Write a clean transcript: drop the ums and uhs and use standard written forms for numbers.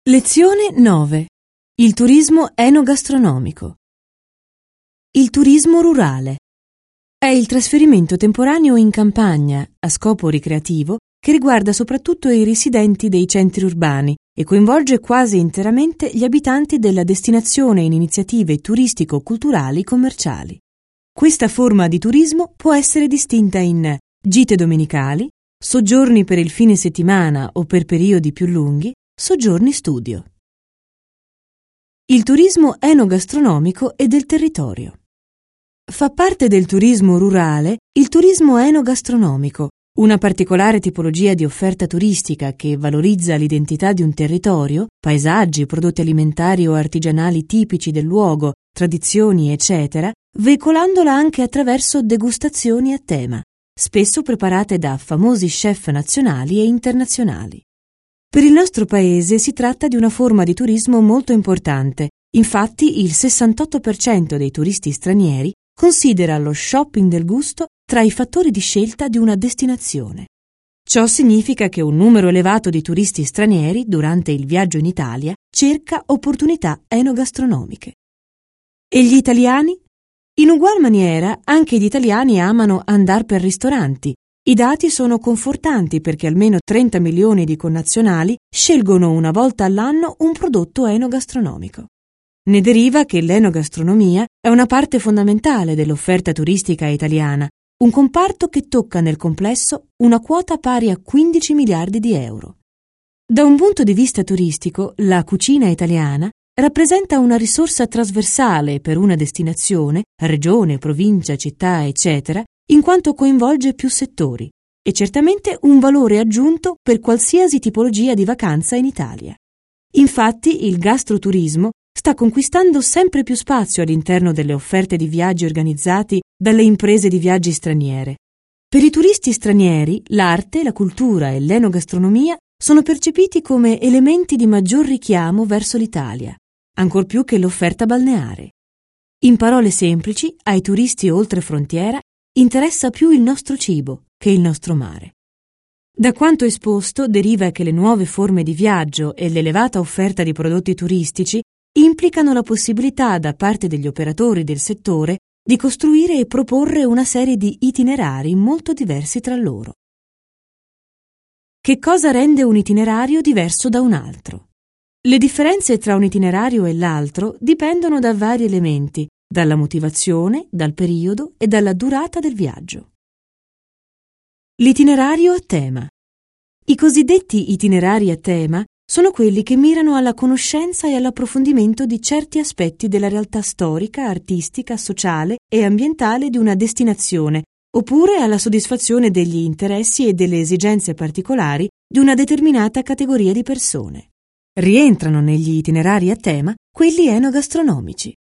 Lezione 9. Il turismo enogastronomico. Il turismo rurale è il trasferimento temporaneo in campagna a scopo ricreativo che riguarda soprattutto i residenti dei centri urbani e coinvolge quasi interamente gli abitanti della destinazione in iniziative turistico-culturali commerciali. Questa forma di turismo può essere distinta in gite domenicali, soggiorni per il fine settimana o per periodi più lunghi, soggiorni studio. Il turismo enogastronomico e del territorio. Fa parte del turismo rurale il turismo enogastronomico, una particolare tipologia di offerta turistica che valorizza l'identità di un territorio, paesaggi, prodotti alimentari o artigianali tipici del luogo, tradizioni, eccetera, veicolandola anche attraverso degustazioni a tema, spesso preparate da famosi chef nazionali e internazionali. Per il nostro paese si tratta di una forma di turismo molto importante, infatti il 68% dei turisti stranieri considera lo shopping del gusto tra i fattori di scelta di una destinazione. Ciò significa che un numero elevato di turisti stranieri durante il viaggio in Italia cerca opportunità enogastronomiche. E gli italiani? In ugual maniera anche gli italiani amano andare per ristoranti. I dati sono confortanti perché almeno 30 milioni di connazionali scelgono una volta all'anno un prodotto enogastronomico. Ne deriva che l'enogastronomia è una parte fondamentale dell'offerta turistica italiana, un comparto che tocca nel complesso una quota pari a 15 miliardi di euro. Da un punto di vista turistico, la cucina italiana rappresenta una risorsa trasversale per una destinazione, regione, provincia, città, eccetera, in quanto coinvolge più settori, e certamente un valore aggiunto per qualsiasi tipologia di vacanza in Italia. Infatti, il gastroturismo sta conquistando sempre più spazio all'interno delle offerte di viaggi organizzati dalle imprese di viaggi straniere. Per i turisti stranieri, l'arte, la cultura e l'enogastronomia sono percepiti come elementi di maggior richiamo verso l'Italia, ancor più che l'offerta balneare. In parole semplici, ai turisti oltre frontiera interessa più il nostro cibo che il nostro mare. Da quanto esposto deriva che le nuove forme di viaggio e l'elevata offerta di prodotti turistici implicano la possibilità da parte degli operatori del settore di costruire e proporre una serie di itinerari molto diversi tra loro. Che cosa rende un itinerario diverso da un altro? Le differenze tra un itinerario e l'altro dipendono da vari elementi, dalla motivazione, dal periodo e dalla durata del viaggio. L'itinerario a tema. I cosiddetti itinerari a tema sono quelli che mirano alla conoscenza e all'approfondimento di certi aspetti della realtà storica, artistica, sociale e ambientale di una destinazione, oppure alla soddisfazione degli interessi e delle esigenze particolari di una determinata categoria di persone. Rientrano negli itinerari a tema quelli enogastronomici.